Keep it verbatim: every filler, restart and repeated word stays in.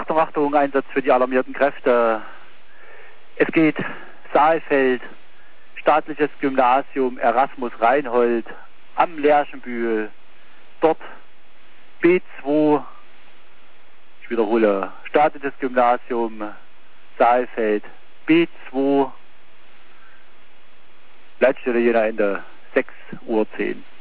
Achtung, Achtung, Einsatz für die alarmierten Kräfte. Es geht Saalfeld, staatliches Gymnasium Erasmus Reinhold am Lerchenbühl. Dort B zwei, ich wiederhole, staatliches Gymnasium Saalfeld B zwei, Leitstelle Jena Ende sechs Uhr zehn.